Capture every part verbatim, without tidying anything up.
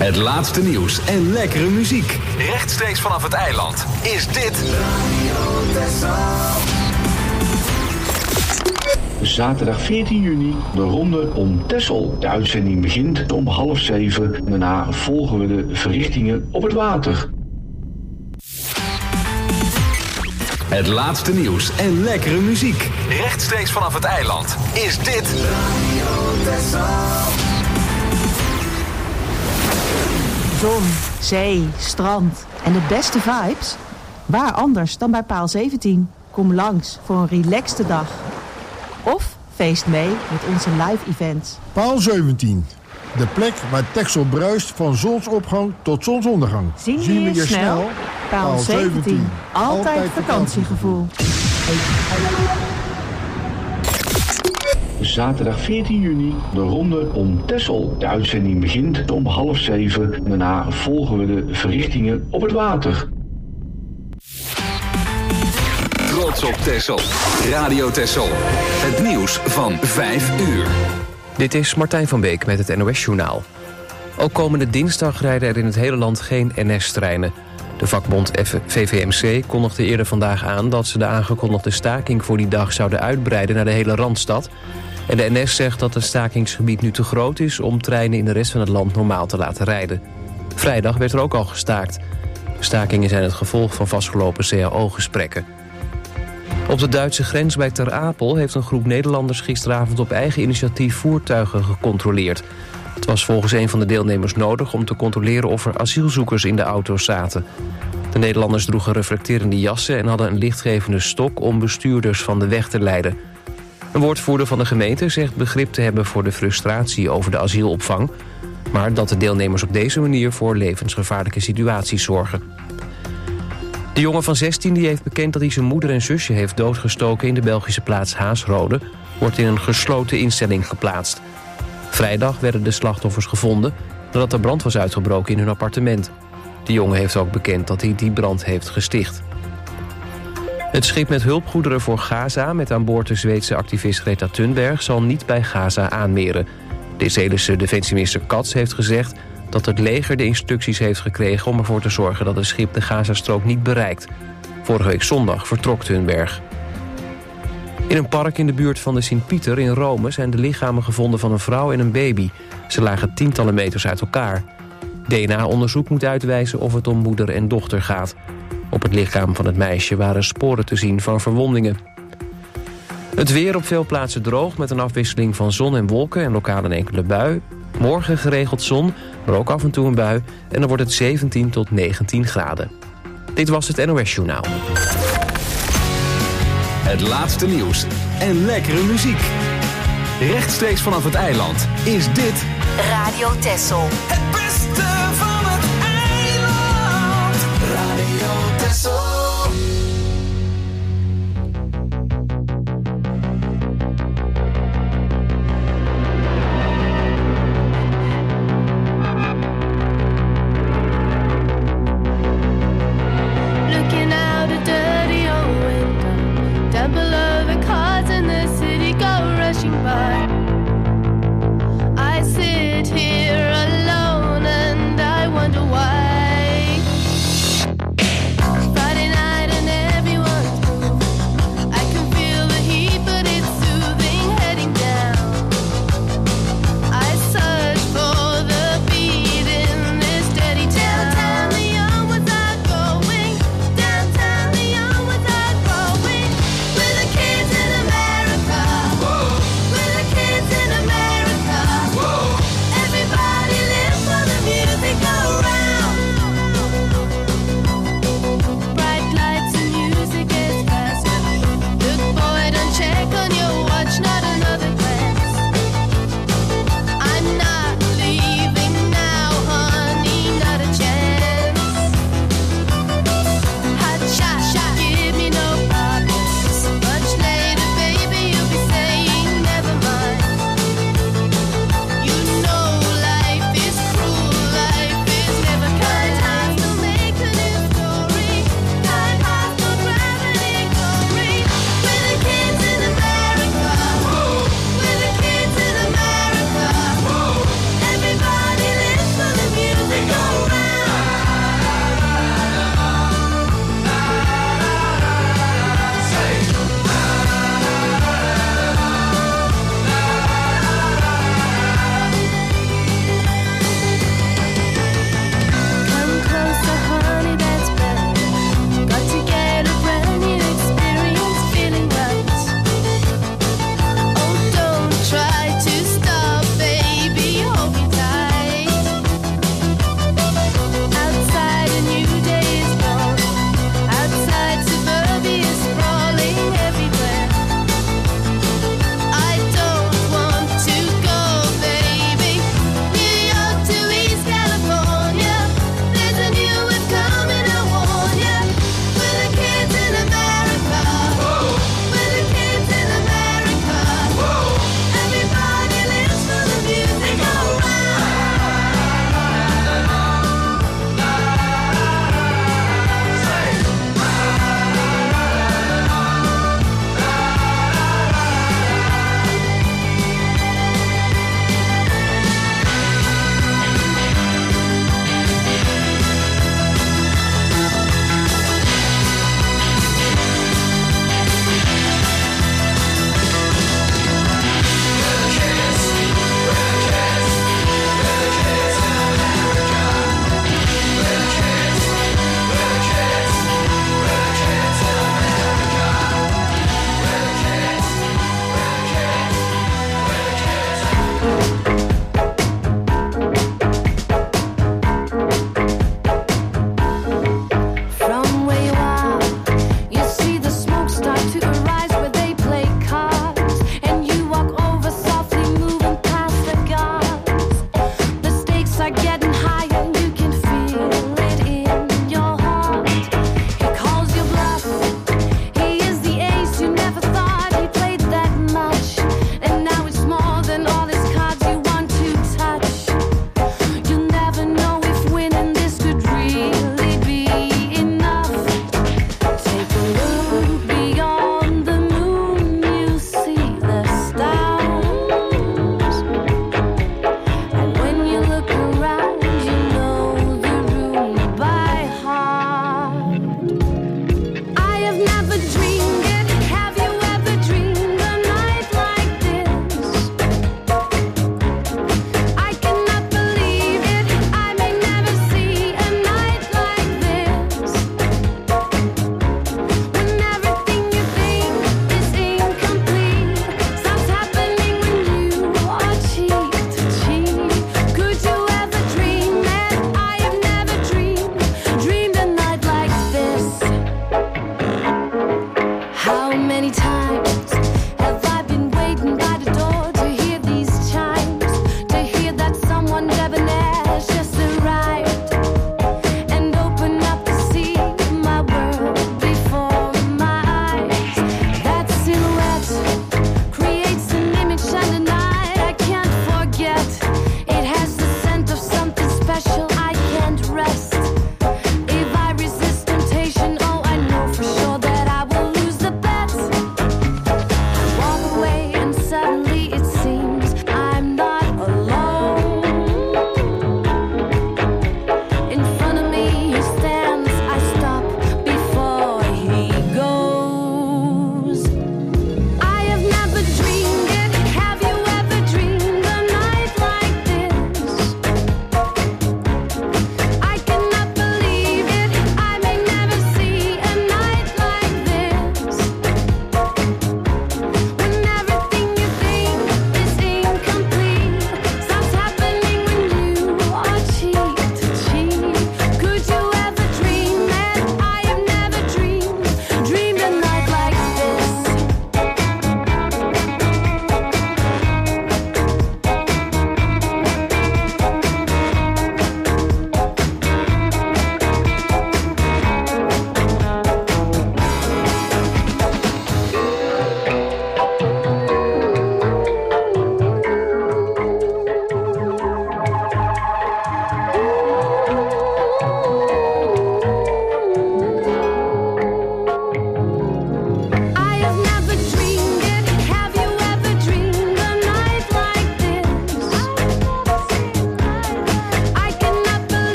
Het laatste nieuws en lekkere muziek. Rechtstreeks vanaf het eiland is dit Radio Texel. Zaterdag veertien juni, de ronde om Texel. De uitzending begint om half zeven. Daarna volgen we de verrichtingen op het water. Het laatste nieuws en lekkere muziek. Rechtstreeks vanaf het eiland is dit Radio Texel. Zon, zee, strand en de beste vibes? Waar anders dan bij Paal zeventien? Kom langs voor een relaxte dag. Of feest mee met onze live events. Paal zeventien. De plek waar Texel bruist van zonsopgang tot zonsondergang. Zien, Zien we je snel? snel? Paal zeventien. Altijd, Altijd vakantiegevoel. Zaterdag veertien juni, de ronde om Texel. De uitzending begint om half zeven. Daarna volgen we de verrichtingen op het water. Trots op Texel. Radio Texel. Het nieuws van vijf uur. Dit is Martijn van Beek met het N O S-journaal. Ook komende dinsdag rijden er in het hele land geen N S-treinen. De vakbond V V M C kondigde eerder vandaag aan dat ze de aangekondigde staking voor die dag zouden uitbreiden naar de hele Randstad. En de N S zegt dat het stakingsgebied nu te groot is om treinen in de rest van het land normaal te laten rijden. Vrijdag werd er ook al gestaakt. De stakingen zijn het gevolg van vastgelopen C A O-gesprekken. Op de Duitse grens bij Ter Apel heeft een groep Nederlanders gisteravond op eigen initiatief voertuigen gecontroleerd. Het was volgens een van de deelnemers nodig om te controleren of er asielzoekers in de auto's zaten. De Nederlanders droegen reflecterende jassen en hadden een lichtgevende stok om bestuurders van de weg te leiden. Een woordvoerder van de gemeente zegt begrip te hebben voor de frustratie over de asielopvang, maar dat de deelnemers op deze manier voor levensgevaarlijke situaties zorgen. De jongen van zestien die heeft bekend dat hij zijn moeder en zusje heeft doodgestoken in de Belgische plaats Haasrode, wordt in een gesloten instelling geplaatst. Vrijdag werden de slachtoffers gevonden nadat er brand was uitgebroken in hun appartement. De jongen heeft ook bekend dat hij die brand heeft gesticht. Het schip met hulpgoederen voor Gaza met aan boord de Zweedse activist Greta Thunberg zal niet bij Gaza aanmeren. De Israëlische defensieminister Katz heeft gezegd dat het leger de instructies heeft gekregen om ervoor te zorgen dat het schip de Gazastrook niet bereikt. Vorige week zondag vertrok Thunberg. In een park in de buurt van de Sint-Pieter in Rome zijn de lichamen gevonden van een vrouw en een baby. Ze lagen tientallen meters uit elkaar. D N A-onderzoek moet uitwijzen of het om moeder en dochter gaat. Op het lichaam van het meisje waren sporen te zien van verwondingen. Het weer op veel plaatsen droog met een afwisseling van zon en wolken en lokaal een enkele bui. Morgen geregeld zon, maar ook af en toe een bui en dan wordt het zeventien tot negentien graden. Dit was het N O S-journaal. Het laatste nieuws en lekkere muziek. Rechtstreeks vanaf het eiland is dit Radio Texel. Het beste van het eiland. Radio Texel. Friday night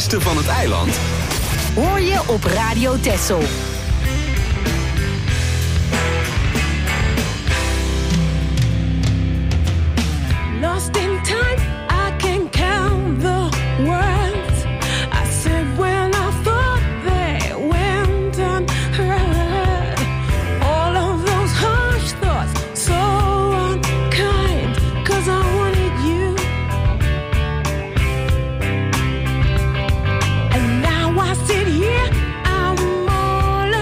beste van het eiland hoor je op Radio Texel. Lost in time, I can count the words I said when I thought they went unheard. All of those harsh thoughts, so unkind, 'cause I wanted you. And now I sit here, I'm all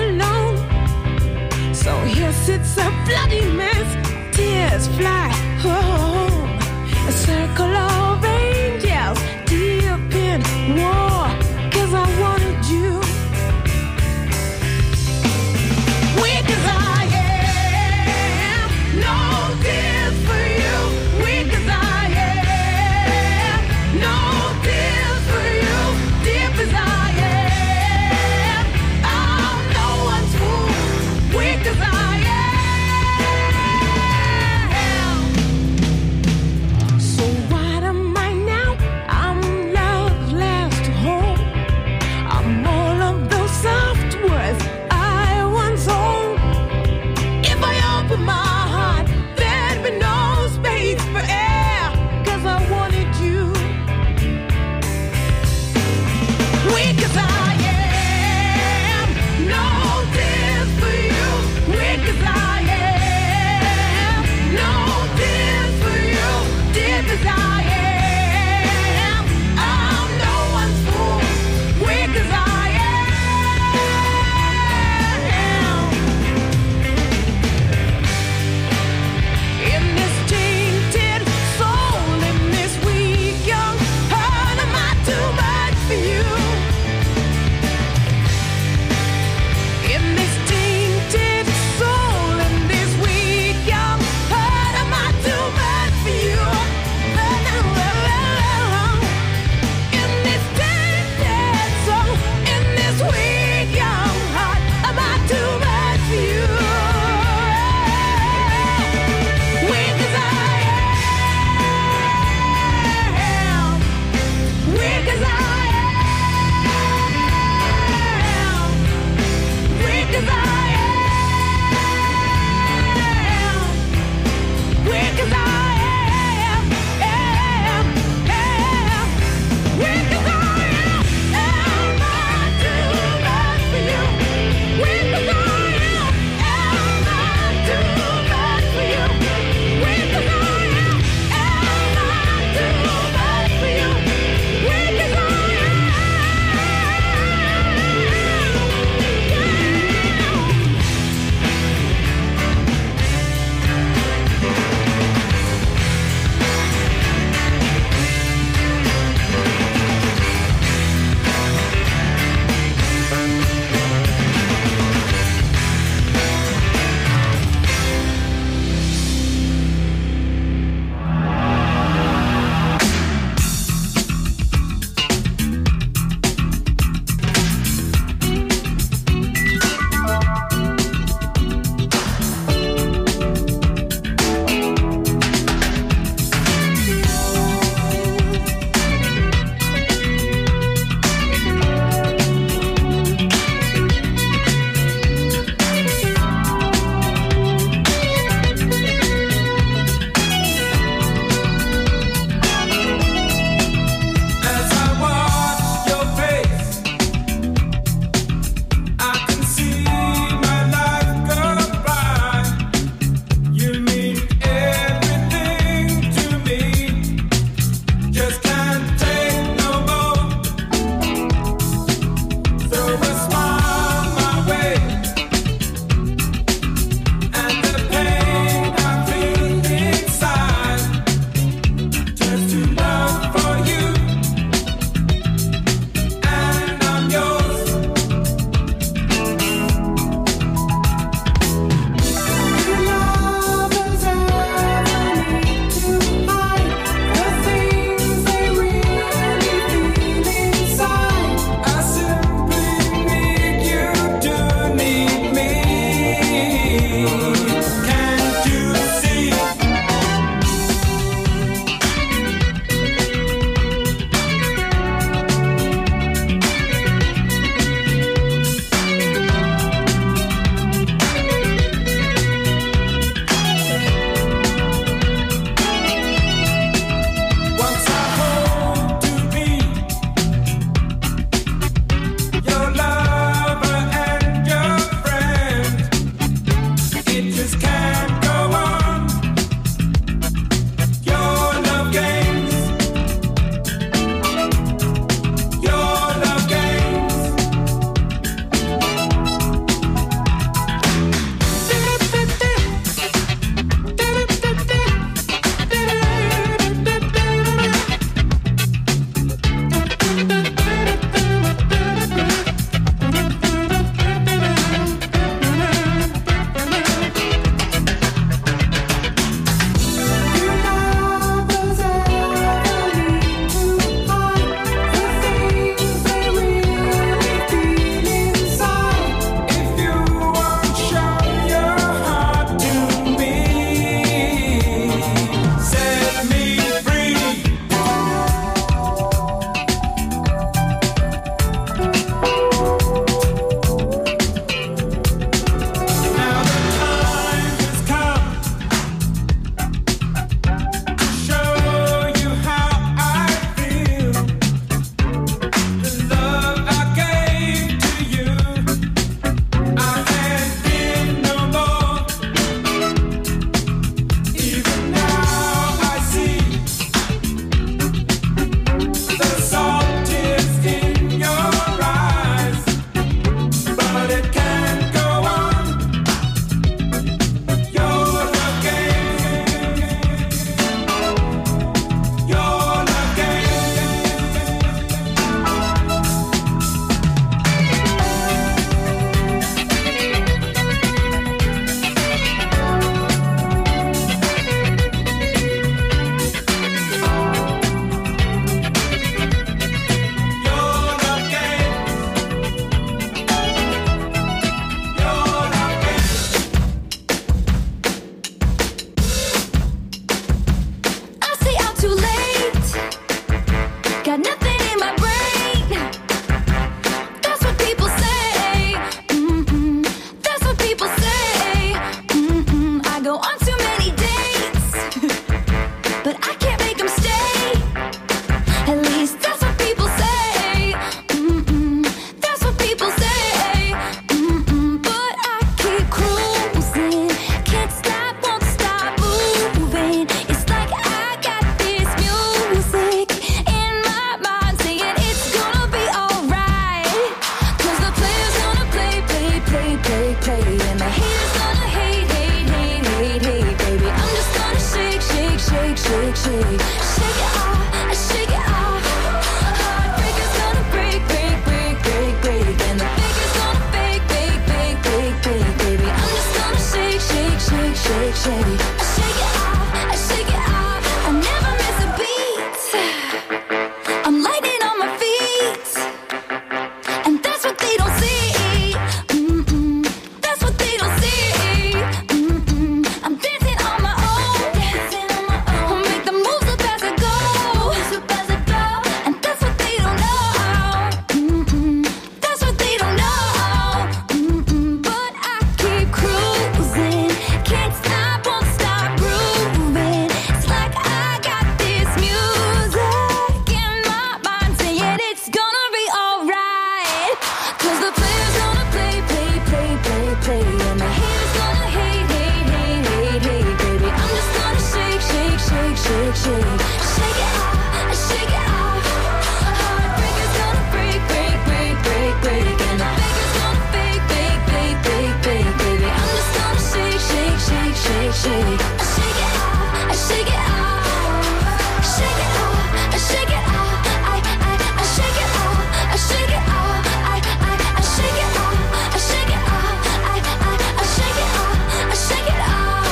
play. And the haters gonna hate, hate, hate, hate, hate, baby. I'm just gonna shake, shake, shake, shake, shake. Shake it off, I shake it off. Heartbreakers gonna break, break, break, break, break. And the fakers gonna fake, fake, fake, fake, fake, baby. I'm just gonna shake, shake, shake, shake, shake. I shake it off, I shake it off. I never miss a beat. I'm lightning on my feet. And that's what they don't see. Mm-mm. That's what they don't see. Mm-mm. I'm dancing on my own. Dancing on my own. Make the moves up as I go. Moves up as I go. And that's what they don't know. Mm-mm. That's what they don't know. Mm-mm. But I keep cruising. Can't stop, won't stop grooving. It's like I got this music in my mind saying it's gonna be alright. Cause the players gonna play, play, play, play, play. And the haters gonna hate, hate, hate, hate, hate, baby. I'm just gonna shake, shake, shake, shake, shake. Shake it off, I shake it off. Heartbreakers gonna break, break, break, break, break. And the fakers gonna fake, fake, fake, fake, fake, baby. I'm just gonna shake, shake, shake, shake, shake. I shake it off, I shake it off. Shake it off, I shake it off. I, I, I shake it off, I shake it off. I, I, I shake it off, I shake it off. I, I, I shake it off, I shake it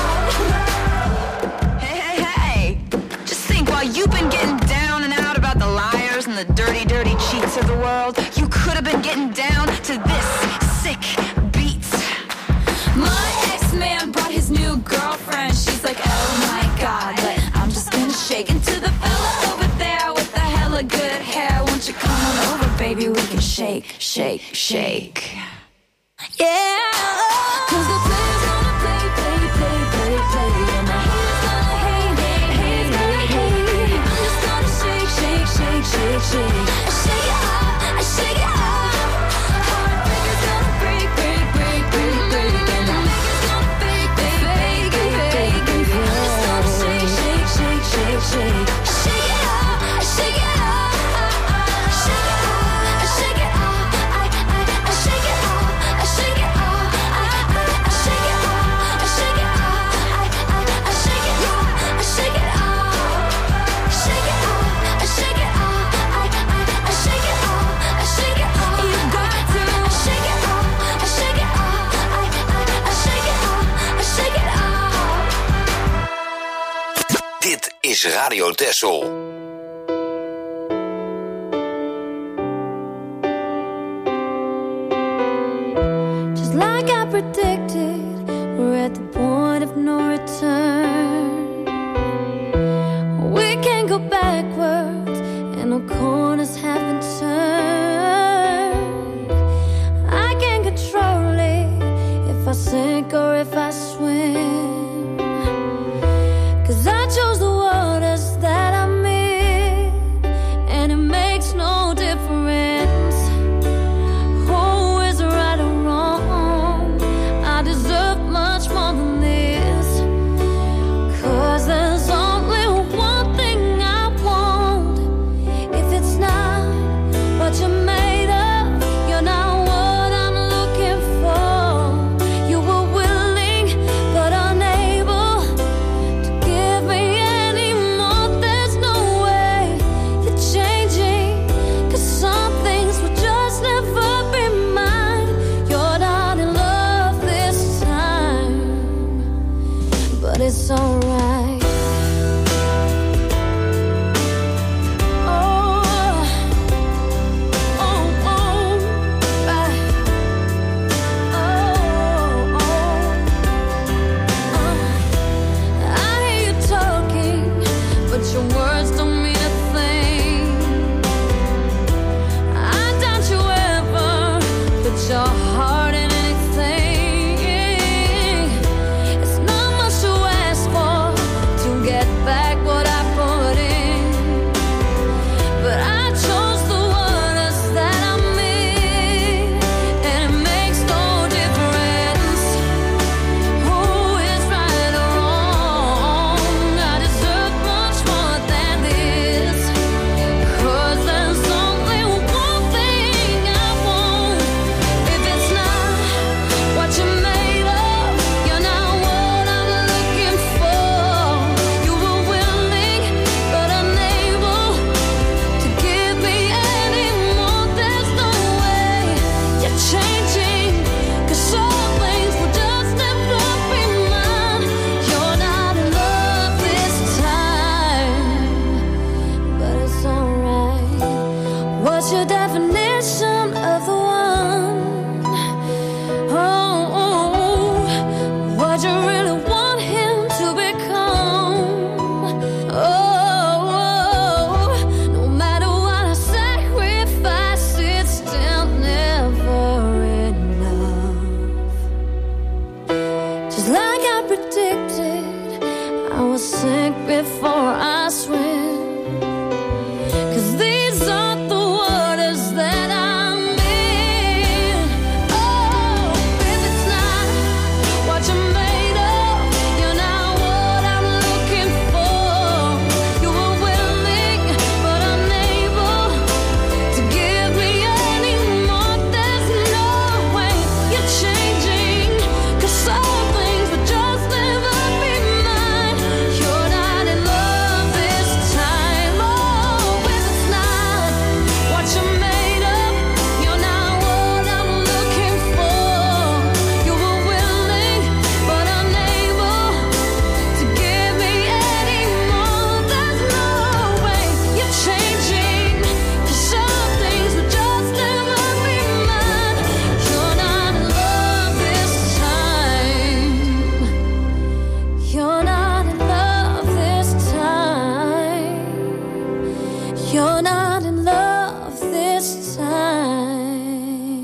off. Hey, hey, hey! Just think, while you've been getting down and out about the liars and the dirty, dirty cheats of the world, you could have been getting down to this sick beat. My ex-man brought his new girlfriend. She's like, oh my god, but I'm just gonna shake into the fella over there with the hella good hair. Won't you come on over, baby? We can shake, shake, shake. Yeah. Cause the players gonna play, play, play, play, play. And the haters gonna hate, hate, hate, hate, hate. I'm just gonna shake, shake, shake, shake, shake. I shake it off, I shake it off. Heartbreakers gonna break, break, break, break, break. And the fakers gonna fake, fake, fake, fake, fake, baby. I'm just gonna shake, shake, shake, shake, shake. I shake it off, I shake it off. Shake it off, I shake it off. I, I, I shake it off, I shake it off. I, I, I shake it off, I shake it off. I, I, I shake it off, I shake it off. Shake it off, I shake it off. I, I, I shake it off, I shake it off. You got to shake it off, I shake it off. I, I, I shake it off, I shake it off. Dit is Radio Texel. Just like I predicted, we're at the point of no return. We can't go backwards, and no corners have been turned. I can't control it if I sink or if I swim. Cause I chose the waters that I'm in, and it makes no difference who is right or wrong. I deserve much more than this. Cause there's only one thing I want. If it's not will sink before I swim. 'Cause these are the waters that I'm in. Oh, if it's not what you're made of, you're not what I'm looking for. You were willing, but unable to give me any more. There's no way you're changing, 'cause some things will just never be mine. You're not in love this time. Oh, if it's not what you're made of, you're not what I'm looking for. You were willing, but unable to give me any more. There's no way you're changing, 'cause some things will just never be mine. You're not in love this time. You're not in love this time. You're not in love this time.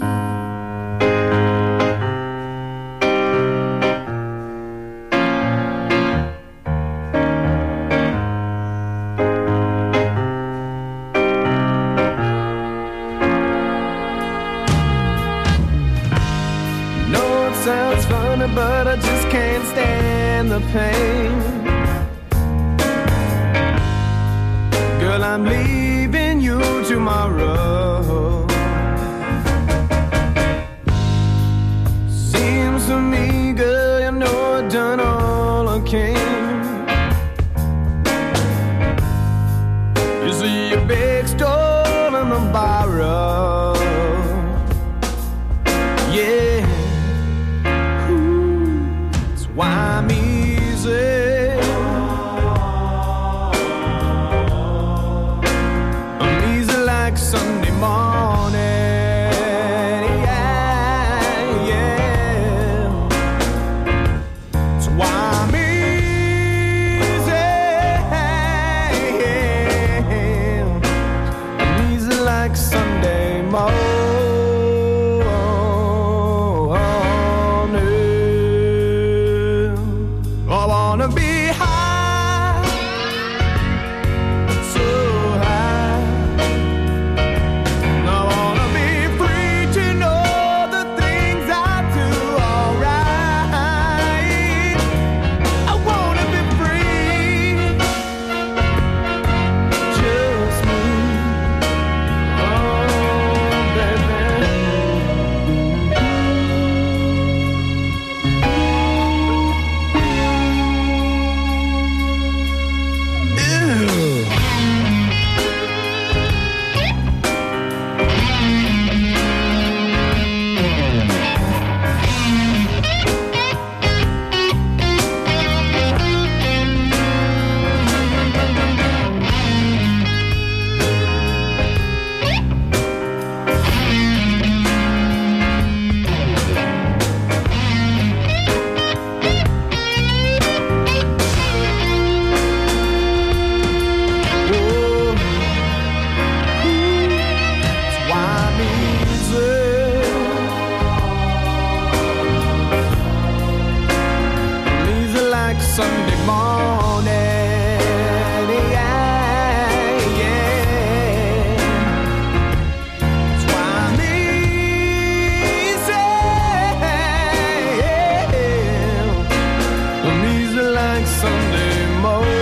No, it sounds funny, but I just can't stand the pain. Girl, I'm leaving you tomorrow. Seems to me, girl, you know I've done all I can. You see your big stole and the borrow. Yeah. That's why I'm easy. I'm easy like Sunday morning. Yeah, yeah. That's why I'm easy. I'm easy like Sunday morning. I wanna be high, so high. I wanna be free to know the things I do alright. I wanna be free, just me. Oh, baby. Sunday morning, yeah, yeah. That's why I'm easy. I'm easy like Sunday morning.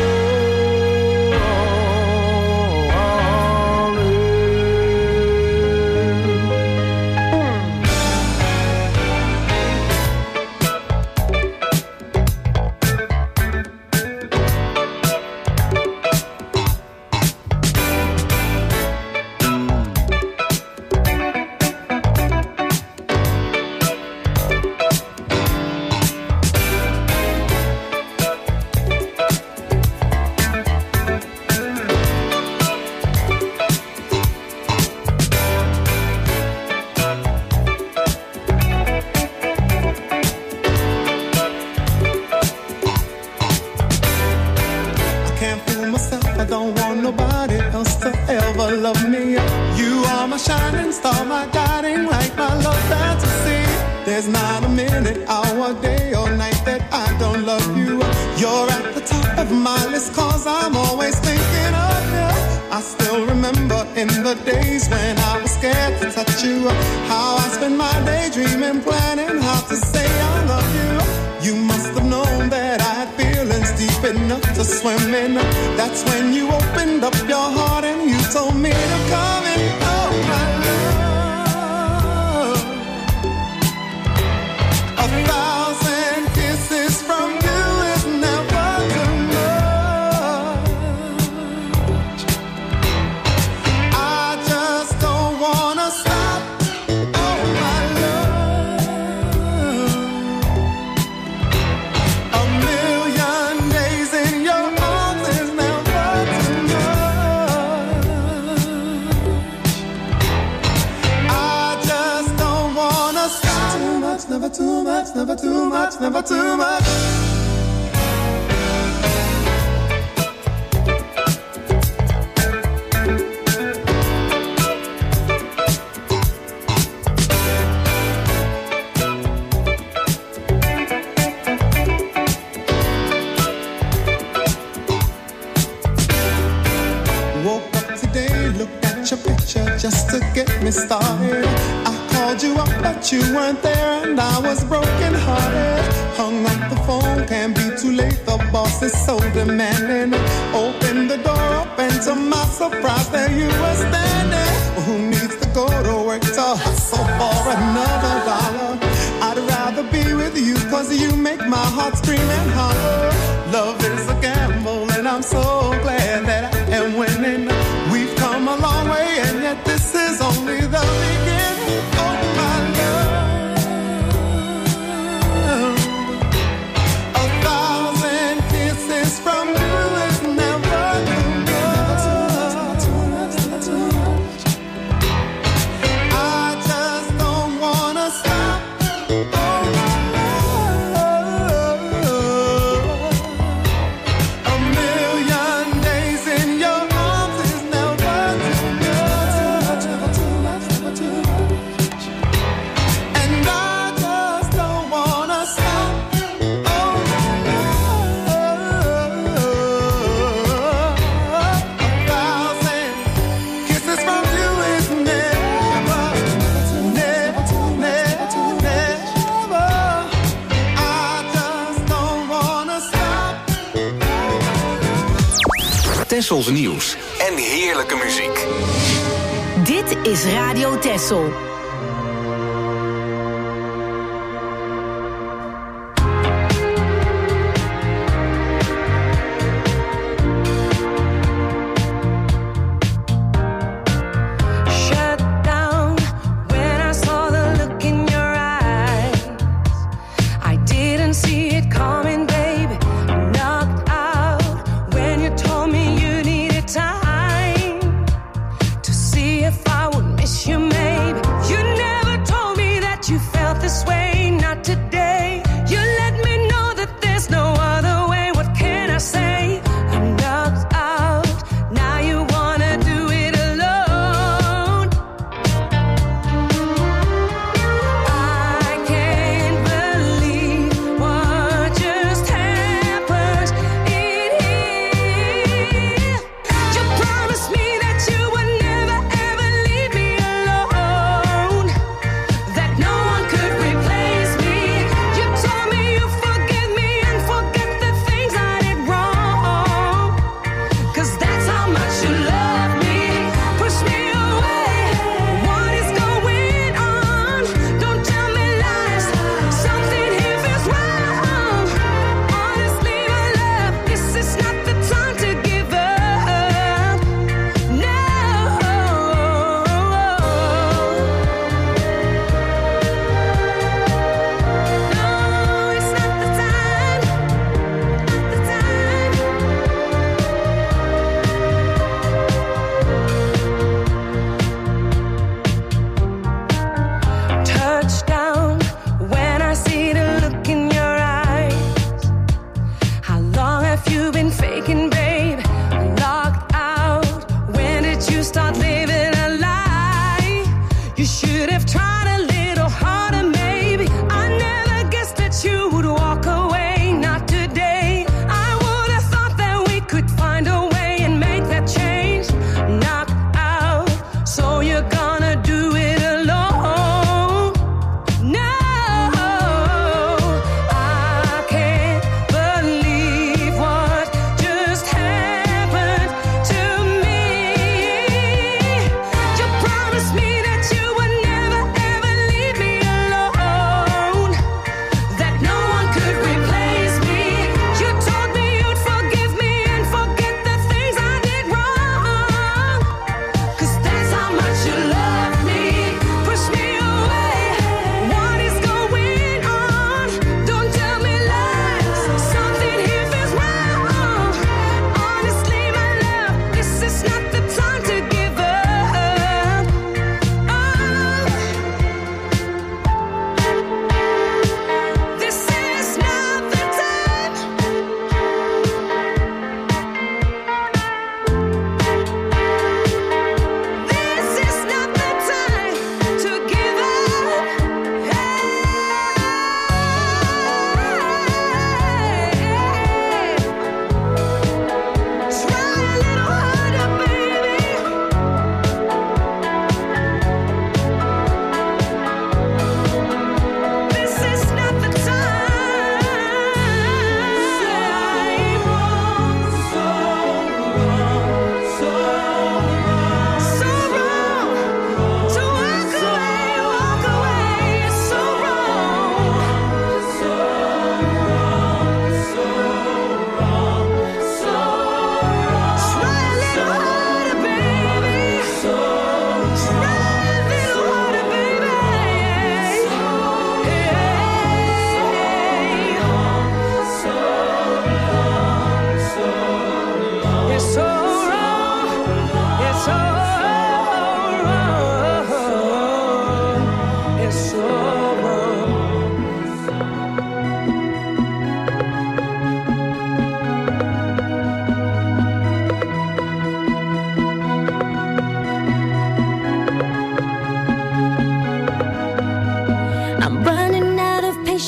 There's not a minute, hour, day or night that I don't love you. You're at the top of my list, cause I'm always thinking of you. I still remember in the days when I was scared to touch you, how I spent my day dreaming, planning how to say I love you. You must have known that I had feelings deep enough to swim in. That's when you opened up your heart and you told me to come in. Oh, my love. A thousand kisses from you is never too much. I just don't wanna stop. Oh, my love. A million days in your arms is never too much. I just don't wanna stop. Too much, never too much, never too much, never too much. Woke up today, looked at your picture just to get me started. I called you up, but you weren't there, and I was broken hearted. Hung up the phone, can't be too late, the boss is so demanding. Opened the door up, and to my surprise, there you were standing. Who needs to go to work to hustle for another dollar? I'd rather be with you, cause you make my heart scream and holler. Love is a gamble, and I'm so glad that I am winning. We've come a long way, and yet this is only the beginning. Oh, my love. A thousand kisses from you is never too much. I just don't wanna stop. Oh, my love. A million days in your arms is never too much. And I just don't wanna stop. Oh, my love. A thousand kisses from you is never, never, never, never. I just don't wanna stop. Tessels nieuws en heerlijke muziek. Dit is Radio Tessel. Shut down when I saw the look in your eyes. I didn't see it coming, baby. Knocked out when you told me you needed time to see if I would miss you, maybe. You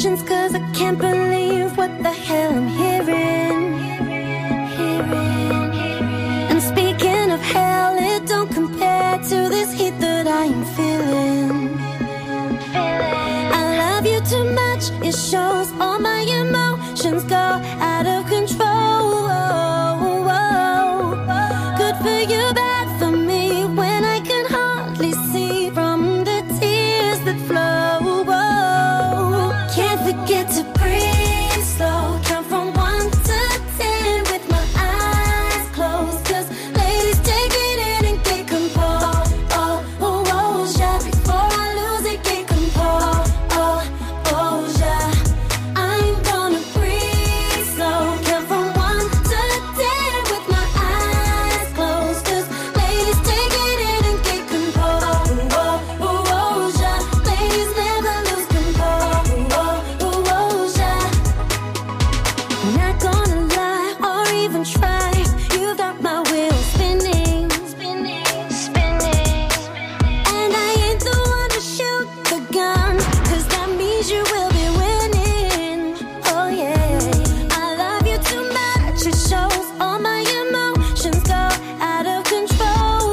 emotions, cause I can't believe what the hell I'm hearing. And speaking of hell, it don't compare to this heat that I am feeling. I love you too much, it shows all my emotions go out of control. Good for you, bad for me, when I can hardly see from the tears that flow. Can't forget to breathe slow, count from one to ten with my eyes closed, cause ladies take it in and get composed. Oh, oh, oh, yeah, before I lose it, get composed. Oh, oh, yeah, I'm gonna breathe slow, count from one to ten with my eyes closed, cause ladies take it in and get composed. Oh, oh, oh, yeah, ladies never lose control. Oh, oh, oh, yeah. Not gonna lie or even try, you got my wheels spinning, spinning, spinning. And I ain't the one to shoot the gun, cause that means you will be winning. Oh yeah, I love you too much, it shows all my emotions go out of control.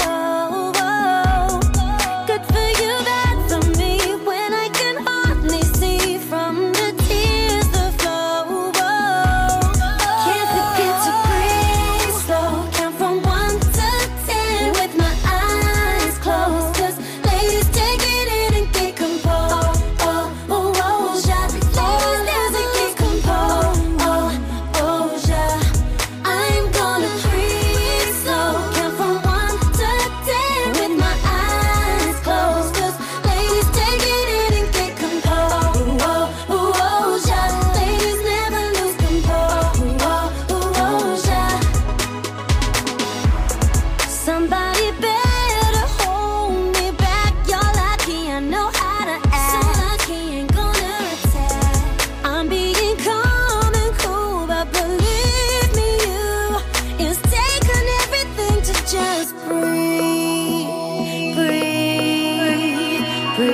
Good for you, bad for me, when I can hardly see from the tears that flow. Can't forget to breathe slow, count from one to ten with my eyes closed, cause ladies take it in and get composed. Oh, oh, oh, yeah, before losing get composed. Oh, oh, yeah, I'm gonna breathe slow, count from one to ten with my eyes closed, cause ladies take it in and get composed. Oh, oh, oh, yeah, ladies never lose control. Oh, oh, oh, yeah. Somebody better hold me back. You're lucky I know how to act. So lucky ain't gonna attack. I'm being calm and cool, but believe me, you, it's taken everything to just breathe, breathe,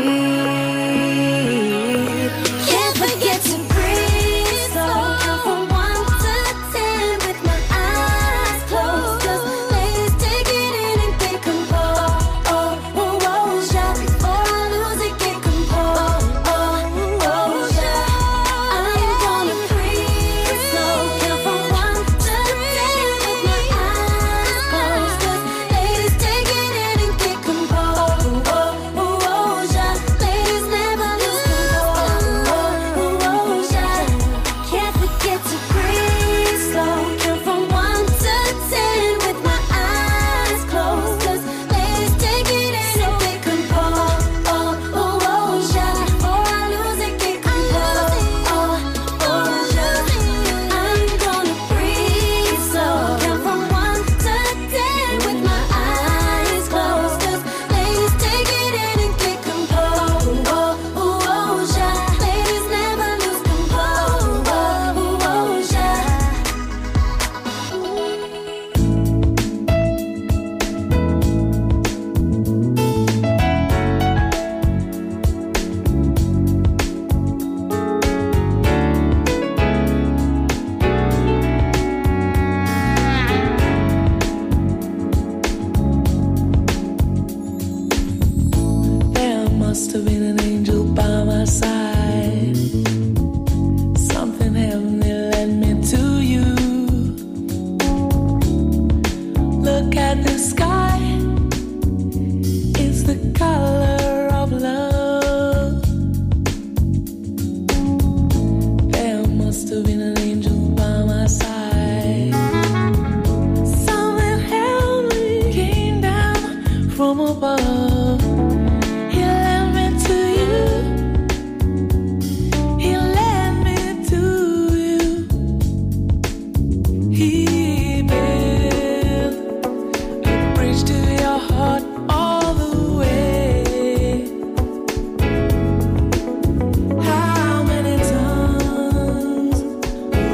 breathe. Can't forget to breathe slow, count from one to ten with my eyes closed, cause ladies take it in and get composed. Oh, oh, oh, yeah, before I lose it, get composed. Oh, oh, yeah, I'm gonna breathe slow, count from one to ten with my eyes closed, cause ladies take it in and get composed. Oh, oh, oh, yeah, ladies never lose control. Oh, oh, yeah, can't forget to breathe slow, count from one to ten with my eyes closed, cause ladies take it in and get composed. Oh, oh, oh, yeah, before I lose it, get composed. Oh, oh, yeah, I'm gonna breathe slow, count from one to ten with my eyes closed, cause ladies take it in and get composed. Oh, oh, oh, yeah, ladies never lose control. Oh, oh, oh, yeah. There must have been an angel by my side. Something heavenly led me to you. Look at the sky, it's the color of love. There must have been an angel by my side. Something heavenly came down from above. He led me to you. He led me to you. He built a bridge to your heart all the way. How many times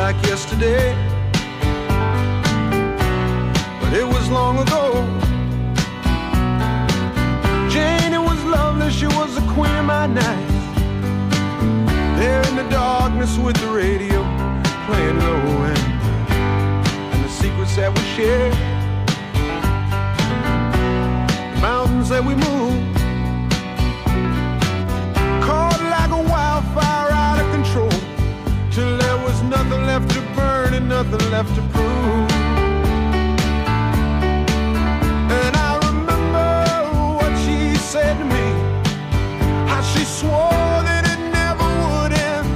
like yesterday, but it was long ago. Jane, it was lovely, she was the queen of my night. There in the darkness with the radio playing low end, and the secrets that we shared, the mountains that we moved, caught like a wildfire out of control, till there was nothing left to burn and nothing left to prove. And I remember what she said to me, how she swore that it never would end.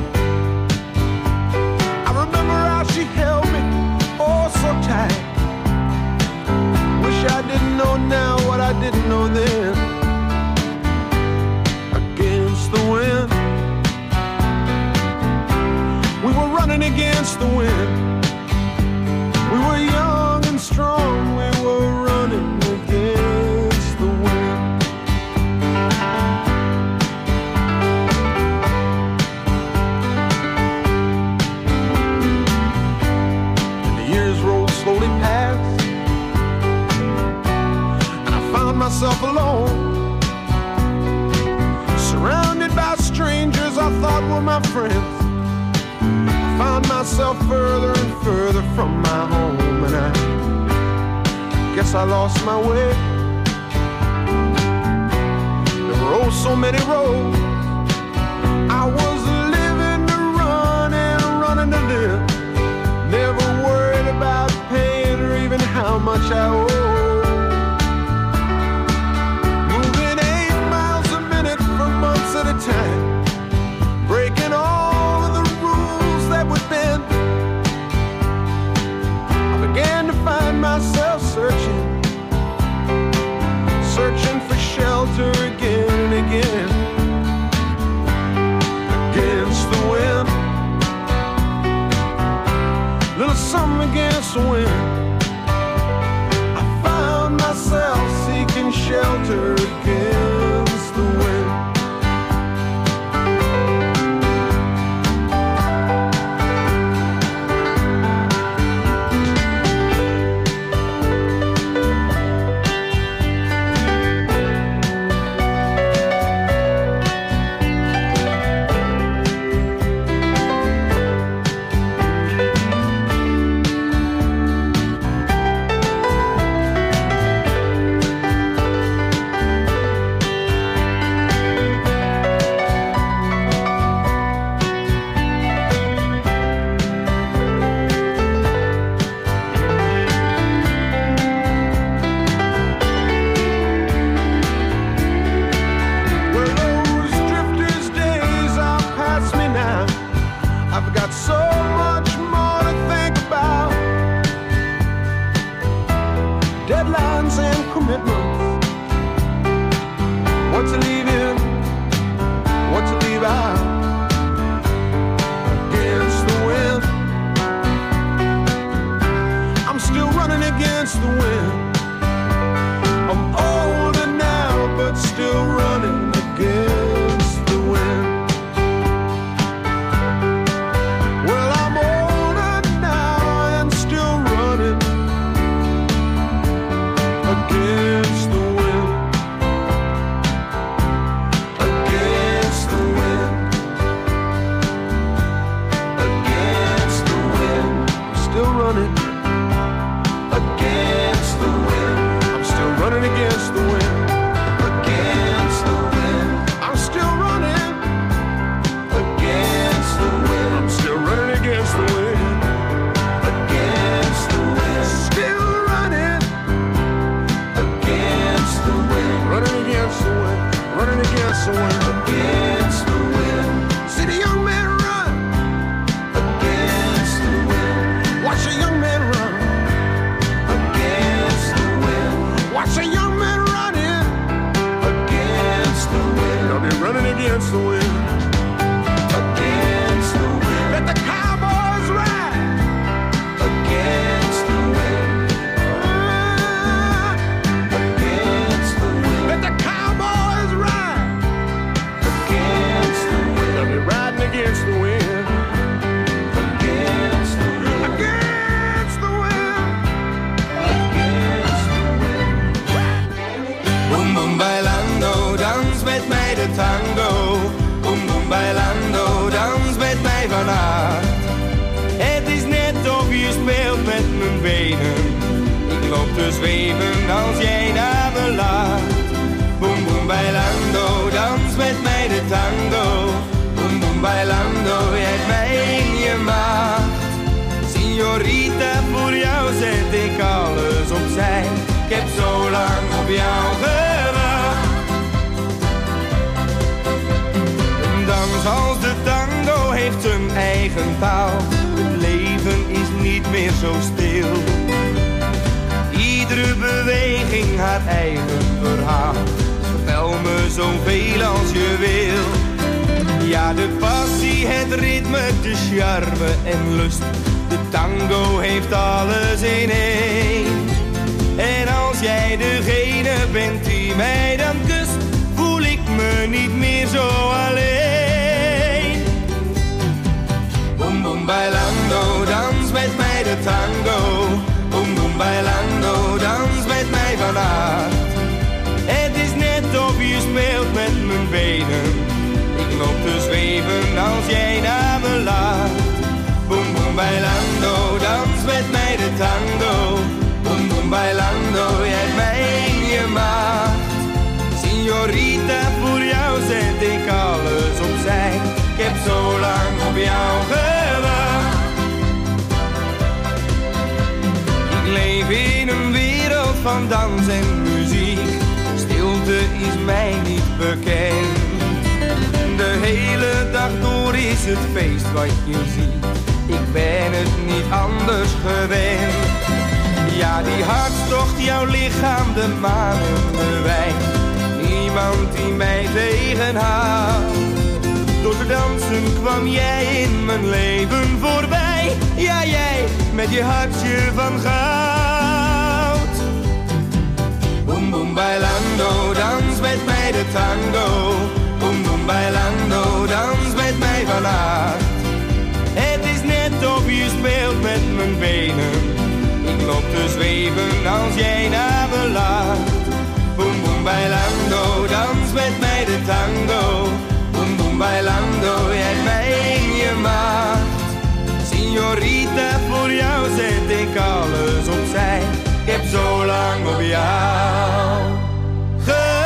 I remember how she held me oh so tight. Wish I didn't know now what I didn't know then. Against the wind, we were running against the wind. We were young and strong, we were running against the wind. And the years rolled slowly past, and I found myself alone, surrounded by strangers I thought were my friends. Found myself further and further from my home, and I guess I lost my way. There were oh so many roads. I was living to run and running to live, never worried about paying or even how much I owe. Moving eight miles a minute for months at a time, breaking all of the rules that would bend. I began to find myself searching, searching for shelter again and again. Against the wind, little something against the wind. I found myself seeking shelter against the wind. mijn benen. Ik loop te zweven als jij naar me laat. Boom boom bailando, dans met mij de tango. Boom boom bailando, jij hebt mij in je macht. Signorita, voor jou zet ik alles opzij. Ik heb zo lang op jou gewacht. Een dans als de tango heeft zijn eigen taal. Het leven is niet meer zo stil. Iedere beweging haar eigen verhaal. Vertel me zoveel als je wil. Ja, de passie, het ritme, de charme en lust. De tango heeft alles in één. En als jij degene bent die mij dan kust, voel ik me niet meer zo alleen. Boom boom bailando, dans met mij de tango. Boom boom bailando, dans met mij vannacht. Het is net of je speelt met mijn benen. Ik loop te zweven als jij naar me laat. Boom boom bailando, dans met mij de tango. Boom boom bailando, jij hebt mij in je macht. Signorita, voor jou zet ik alles opzij. Ik heb zo lang op jou gewacht. Ik leef in een wereld van dans en muziek. Stilte is mij niet bekend. De hele dag door is het feest wat je ziet. Ik ben het niet anders gewend. Ja, die hartstocht, jouw lichaam, de maan en de wijn. Niemand die mij tegenhoudt. Door te dansen kwam jij in mijn leven voorbij. Ja, jij met je hartje van goud. Boom boom bailando, dans met mij de tango. Boom boom bailando, dans met mij vannacht. Het is net of je speelt met mijn benen. Ik loop te zweven als jij naar me laat. Boom boom bailando, dans met mij de tango. Boom boom bailando, jij hebt mij in je macht. Signorita, voor jou zet ik alles opzij. Ik heb zo lang op jou gewacht.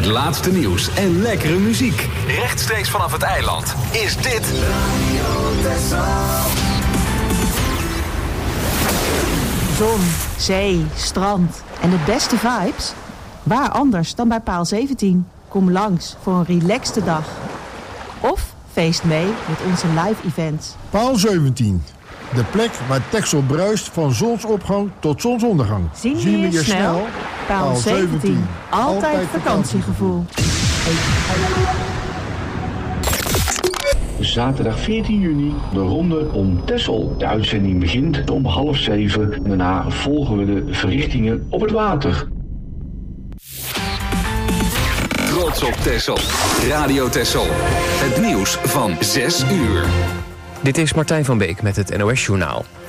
Het laatste nieuws en lekkere muziek. Rechtstreeks vanaf het eiland is dit Radio Texel. Zon, zee, strand en de beste vibes? Waar anders dan bij paal zeventien? Kom langs voor een relaxte dag. Of feest mee met onze live events. Paal zeventien. De plek waar Texel bruist van zonsopgang tot zonsondergang. Zien we je snel? Paal zeventien. Altijd vakantiegevoel. Zaterdag veertien juni, de ronde om Texel. De uitzending begint om half zeven. Daarna volgen we de verrichtingen op het water. Trots op Texel. Radio Texel. Het nieuws van zes uur. Dit is Martijn van Beek met het N O S Journaal.